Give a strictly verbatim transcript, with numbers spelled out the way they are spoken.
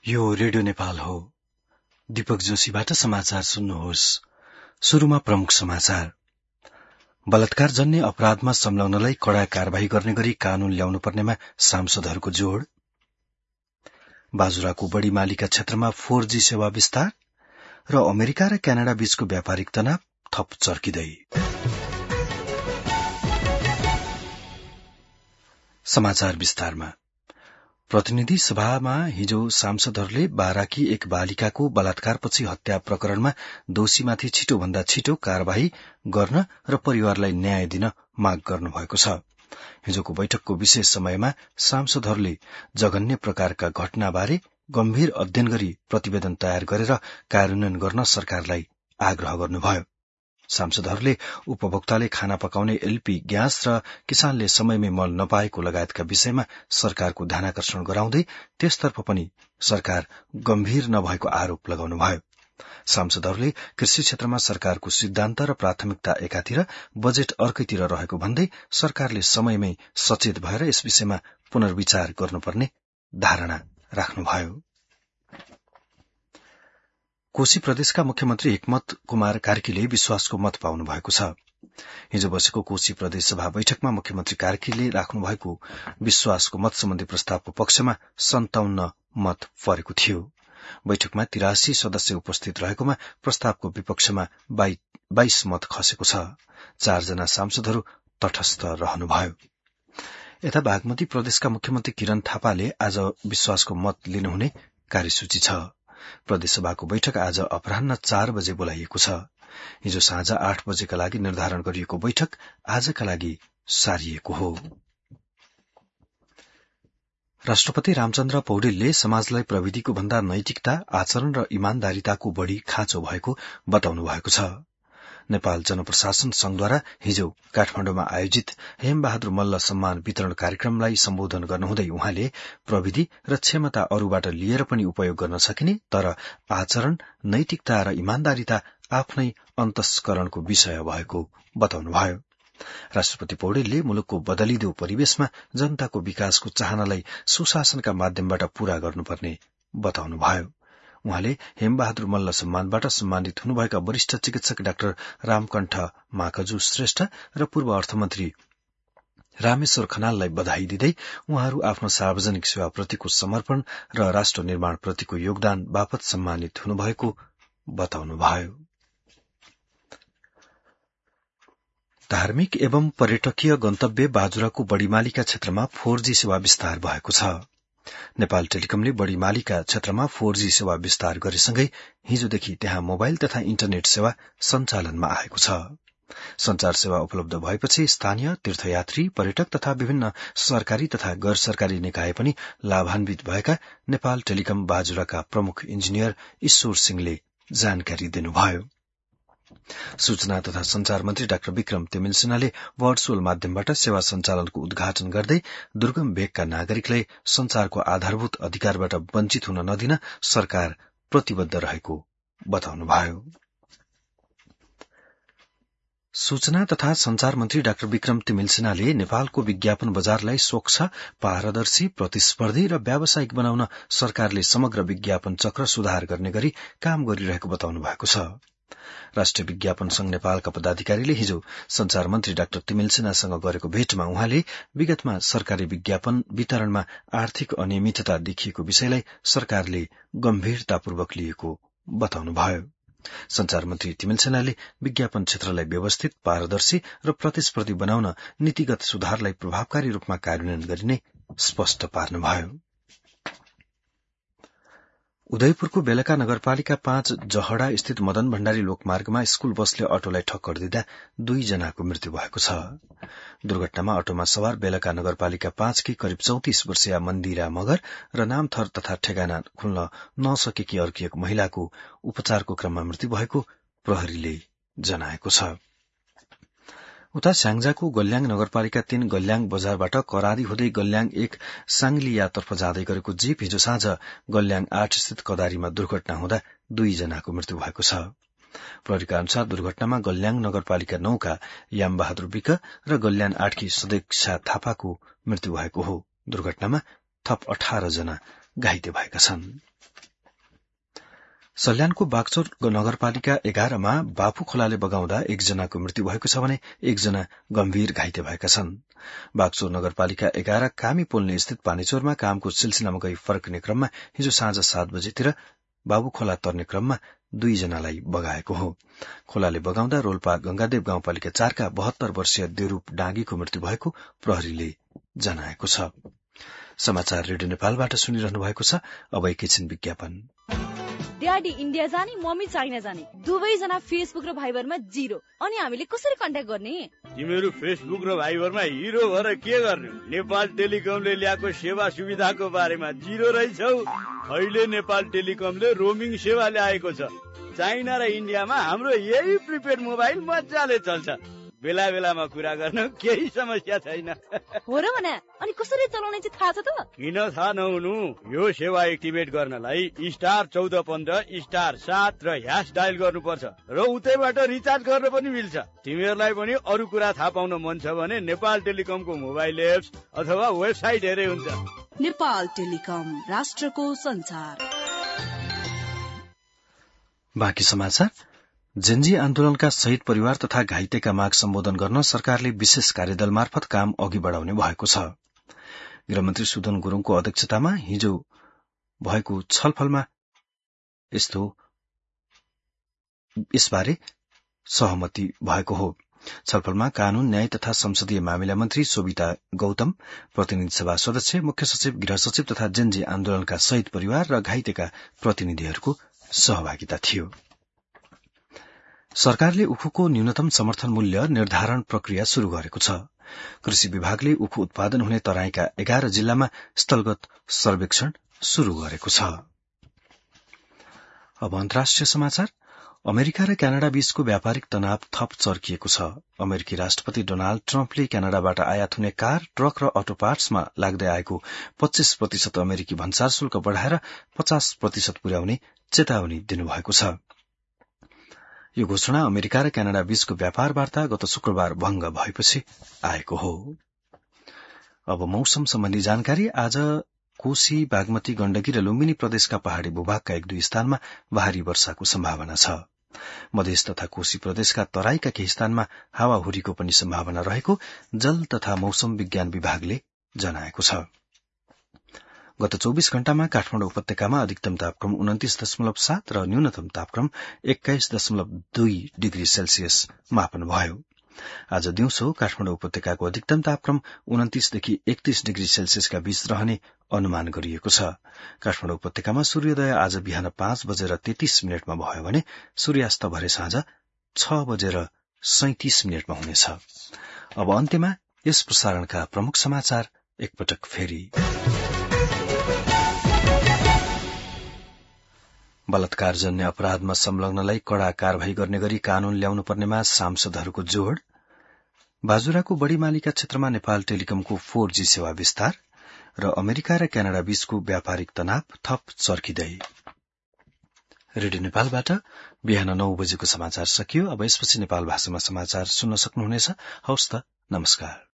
यो रेडियो नेपाल हो। दीपक जोशीबाट समाचार सुन्नुहोस्। शुरूमा प्रमुख समाचार। बलात्कार जन्य अपराधमा संलग्नलाई कड़ा कार्यवाही गर्ने गरी कानून ल्याउनु पर्नेमा सांसदहरूको जोड़। बाजुराको बढी मालिका क्षेत्रमा फोर जी सेवा विस्तार र अमेरिका र क्यानाडा बीचको व्यापारिक तनाव थप चर्किदै। समाचार विस्तारमा। प्रतिनिधि सभामा हिजो सांसदहरूले बाराकी एक बालिकाको बलात्कारपछि हत्या प्रकरणमा दोषीमाथि छिटोभन्दा छिटो कार्यवाही गर्न र परिवारलाई न्याय दिन माग गर्नुभएको छ। हिजोको बैठकको विशेष समयमा सांसदहरूले जघन्य प्रकारका घटनाबारे गम्भीर अध्ययन गरी प्रतिवेदन तयार गरेर कार्यान्वयन गर्न सरकारलाई आग्रह गर्नुभयो। सांसदहरूले उपभोक्ताले खाना पकाउने एलपी ग्यास र किसानले समयमै मल नपाएको लगायतका विषयमा सरकारको ध्यानाकर्षण गराउँदै त्यसतर्फ पनि सरकार गम्भीर नभएको आरोप लगाउनुभयो। सांसदहरूले कृषि क्षेत्रमा सरकारको सिद्धान्त र प्राथमिकता एकातिर बजेट अर्कैतिर रहेको भन्दै सरकारले समयमै सचेत भएर यस विषयमा पुनर्विचार गर्नुपर्ने धारणा राख्नुभयो। कोशी प्रदेशका मुख्यमन्त्री हिक्मत कुमार कार्कीले विश्वासको मत पाउनु भएको छ। हिजो बसेको कोशी प्रदेश सभा बैठकमा मुख्यमन्त्री कार्कीले राख्नु भएको विश्वासको मत सम्बन्धी प्रस्तावको पक्षमा सन्ताउन्न मत परेको थियो। बैठकमा तिरासी सदस्य उपस्थित रहेकोमा प्रस्तावको विपक्षमा बाइस मत खसेको छ। चारजना सांसदहरू तटस्थ रहनुभयो। यता बागमती प्रदेशका मुख्यमन्त्री किरण थापाले आज विश्वासको मत लिनुहुने कार्यसूची छ। प्रदेशसभाको बैठक आज अपराह्न चार बजे बोलाइएको छ। हिजो साँझ आठ बजेका लागि निर्धारण गरिएको बैठक आजका लागि सारिएको हो। राष्ट्रपति रामचन्द्र पौडेलले समाजलाई प्रविधिको भन्दा नैतिकता, आचरण र इमान्दारिताको बढ़ी खाँचो भएको बताउनु भएको छ। नेपाल जनप्रशासन संघद्वारा हिजो काठमाडौँमा आयोजित हेमबहादुर मल्ल सम्मान वितरण कार्यक्रमलाई सम्बोधन गर्नुहुँदै उहाँले प्रविधि र क्षमता अरूबाट लिएर पनि उपयोग गर्न सकिने, तर आचरण, नैतिकता र इमान्दारिता आफ्नै अन्तस्करणको विषय भएको बताउनुभयो। राष्ट्रपति पौडेलले मुलुकको बदलिदो परिवेशमा जनताको विकासको चाहनालाई सुशासनका माध्यमबाट पूरा गर्नुपर्ने बताउनुभयो। उहाँले हेमबहादुर मल्ल सम्मानबाट सम्मानित हुनुभएका वरिष्ठ चिकित्सक डाक्टर रामकण्ठ माकजु श्रेष्ठ र पूर्व अर्थमन्त्री रामेश्वर खनाललाई बधाई दिँदै उहाँहरू आफ्नो सार्वजनिक सेवाप्रतिको समर्पण र राष्ट्र निर्माणप्रतिको योगदान बापत सम्मानित हुनुभएको बताउनुभयो। धार्मिक एवं पर्यटकीय गन्तव्य बाजुराको बढीमालिका क्षेत्रमा फोर जी सेवा विस्तार भएको छ। नेपाल टेलिकमले बढीमालिका क्षेत्रमा फोर जी सेवा विस्तार गरेसँगै हिजोदेखि त्यहाँ मोबाइल तथा इन्टरनेट सेवा सञ्चालनमा आएको छ। संचार सेवा उपलब्ध भएपछि स्थानीय, तीर्थयात्री, पर्यटक तथा विभिन्न सरकारी तथा गैर सरकारी निकाय पनि लाभान्वित भएका नेपाल टेलिकम बाजुराका प्रमुख इन्जिनियर ईश्वर सिंहले जानकारी दिनुभयो। सूचना तथा संचार मन्त्री डाक्टर विक्रम तिमिल सिन्हाले भर्चुअल माध्यमबाट सेवा सञ्चालनको उद्घाटन गर्दै दुर्गम भेगका नागरिकलाई संचारको आधारभूत अधिकारबाट वञ्चित हुन नदिन सरकार प्रतिबद्ध रहेको बताउनुभयो। सूचना तथा संचार मन्त्री डाक्टर विक्रम तिमिल सिन्हाले नेपालको विज्ञापन बजारलाई स्वच्छ, पारदर्शी, प्रतिस्पर्धी र व्यावसायिक बनाउन सरकारले समग्र विज्ञापन चक्र सुधार गर्ने गरी काम गरिरहेको बताउनु भएको छ। राष्ट्रिय विज्ञापन संघ नेपालका पदाधिकारीले हिजो संचार मन्त्री डाक्टर तिमिल सिन्हासँग गरेको भेटमा उहाँले विगतमा सरकारी विज्ञापन वितरणमा आर्थिक अनियमितता देखिएको विषयलाई सरकारले गम्भीरतापूर्वक लिएको बताउनुभयो। संचार मन्त्री तिमिल सिन्हाले विज्ञापन क्षेत्रलाई व्यवस्थित, पारदर्शी र प्रतिस्पर्धी बनाउन नीतिगत सुधारलाई प्रभावकारी रूपमा कार्यान्वयन गरिने स्पष्ट पार्नुभयो। उदयपुरको बेलका नगरपालिका पाँच जहडा स्थित मदन भण्डारी लोकमार्गमा स्कूल बसले अटोलाई ठक्कर दिँदा दुईजनाको मृत्यु भएको छ। दुर्घटनामा अटोमा सवार बेलका नगरपालिका पाँचकी करिब चौतिस वर्षीय मन्दिरा मगर र नामथर तथा ठेगाना खुल्न नसकेकी अर्की एक महिलाको उपचारको क्रममा मृत्यु भएको प्रहरीले जनाएको छ। उता स्याङ्जाको गल्याङ नगरपालिका तीन गल्याङ बजारबाट करारी हुँदै गल्याङ एक साङ्लियातर्फ जाँदै गरेको जीप हिजो साँझ गल्याङ आठ स्थित कदारीमा दुर्घटना हुँदा दुईजनाको मृत्यु भएको छ। प्रहरीका अनुसार दुर्घटनामा गल्याङ नगरपालिका नौका यामबहादुर विक र गल्याङ आठकी सदेक्षा थापाको मृत्यु भएको हो। दुर्घटनामा थप अठार जना घाइते भएका छन्। सल्यानको बागचौर नगरपालिका एघारमा बाफु खोलाले बगाउँदा एकजनाको मृत्यु भएको छ भने एकजना गम्भीर घाइते भएका छन्। बागचौर नगरपालिका एघार कामी पोल्ने स्थित पानीचौरमा कामको सिलसिलामा गई फर्कने क्रममा हिजो साँझ सात बजेतिर बाबु खोला तर्ने क्रममा दुईजनालाई बगाएको हो। खोलाले बगाउँदा रोल्पा गंगादेव गाउँपालिका चारका बहत्तर वर्षीय देवरूप डाँगीको मृत्यु भएको प्रहरीले जनाएको छ। समाचार रेडियो नेपालबाट सुनिरहनु भएको छ। अब एकैछिन विज्ञापन। ड्याडी इन्डिया जाने, मम्मी चाइना जाने, दुवैजना फेसबुक र भाइबरमा जिरो। अनि हामीले कसरी कन्ट्याक्ट गर्ने? तिमीहरू फेसबुक र भाइबरमा हिरो भएर के गर्ने? नेपाल टेलिकमले ल्याएको सेवा सुविधाको बारेमा जिरो रहेछौ। अहिले नेपाल टेलिकमले रोमिङ सेवा ल्याएको छ। चाइना र इन्डियामा हाम्रो यही प्रिपेड मोबाइल मजाले चल्छ। बेला बेलामा कुरा गर्न केही समस्या छैन। हो र भने अनि कसरी चलाउने चाहिँ थाहा छ त? किन थाहा नहुनु? यो सेवा एक्टिभेट गर्नलाई स्टार चौध पन्ध्र स्टार सात र ह्यास डायल गर्नुपर्छ र उतैबाट रिचार्ज गर्न पनि मिल्छ। तिमीहरूलाई पनि अरू कुरा थाहा पाउन मन छ भने नेपाल टेलिकमको मोबाइल एप्स अथवा वेबसाइट हेरे हुन्छ। नेपाल टेलिकम, राष्ट्रको संचार। बाँकी समाचार। जेन्जी आन्दोलनका शहीद परिवार तथा घाइतेका माग सम्बोधन गर्न सरकारले विशेष कार्यदल मार्फत काम अघि बढ़ाउने भएको छ। गृहमन्त्री सुदन गुरूङको अध्यक्षतामा हिजो भएको छलफलमा यस्तो यसबारे सहमति भएको हो। छलफलमा कानून, न्याय तथा संसदीय मामिला मन्त्री सोभिता गौतम, प्रतिनिधि सभा सदस्य, मुख्य सचिव, गृह सचिव तथा जेन्जी आन्दोलनका शहीद परिवार र घाइतेका प्रतिनिधिहरूको सहभागिता थियो। सरकारले उखुको न्यूनतम समर्थन मूल्य निर्धारण प्रक्रिया शुरू गरेको छ। कृषि विभागले उखु उत्पादन हुने तराईका एघार जिल्लामा स्थलगत सर्वेक्षण शुरू गरेको छ। अब अन्तर्राष्ट्रिय समाचार। अमेरिका र क्यानाडा बीचको व्यापारिक तनाव थप चर्किएको छ। अमेरिकी राष्ट्रपति डोनाल्ड ट्रम्पले क्यानाडाबाट आयात हुने कार, ट्रक र अटो पार्ट्समा लाग्दै आएको पच्चीस प्रतिशत अमेरिकी भन्सार शुल्क बढ़ाएर पचास प्रतिशत पुर्याउने चेतावनी दिनुभएको छ। यो घोषणा अमेरिका र क्यानाडा बीचको व्यापार वार्ता गत शुक्रबार भंग भएपछि आएको हो। अब मौसम सम्बन्धी जानकारी। आज कोशी, बागमती, गण्डकी र लुम्बिनी प्रदेशका पहाड़ी भूभागका एक दुई स्थानमा भारी वर्षाको सम्भावना छ। मधेस तथा कोशी प्रदेशका तराईका केही स्थानमा हावाहुरीको पनि सम्भावना रहेको जल तथा मौसम विज्ञान विभागले जनाएको छ। गत चौबीस घण्टामा काठमाडौँ उपत्यकामा अधिकतम तापक्रम उन्तिस दशमलव सात र न्यूनतम तापक्रम एक्काइस दशमलव दुई डिग्री सेल्सियस मापन भयो। आज दिउँसो काठमाडौँ उपत्यकाको अधिकतम तापक्रम उन्तिसदेखि एकतीस डिग्री सेल्सियसका बीच रहने अनुमान गरिएको छ। काठमाडौँ उपत्यकामा सूर्योदय आज बिहान पाँच बजेर तेत्तीस मिनटमा भयो भने सूर्यास्त भरे साँझ छ बजेर सैंतिस मिनटमा हुनेछ। अब अन्त्यमा यस प्रसारणका प्रमुख समाचार एकपटक फेरि। बलात्कारजन्य अपराधमा संलग्नलाई कड़ा कार्यवाही गर्ने गरी कानून ल्याउनु पर्नेमा सांसदहरूको जोड़। बाजुराको बढीमालीका क्षेत्रमा नेपाल टेलिकमको फोर जी सेवा विस्तार र अमेरिका र क्यानाडा बीचको व्यापारिक तनाव थप चर्किँदै। रेडियो नेपालबाट बिहान नौ बजेको समाचार सकियो। अब यसपछि नेपाल भाषामा समाचार सुन्न सक्नुहुनेछ। हवस् त, नमस्कार।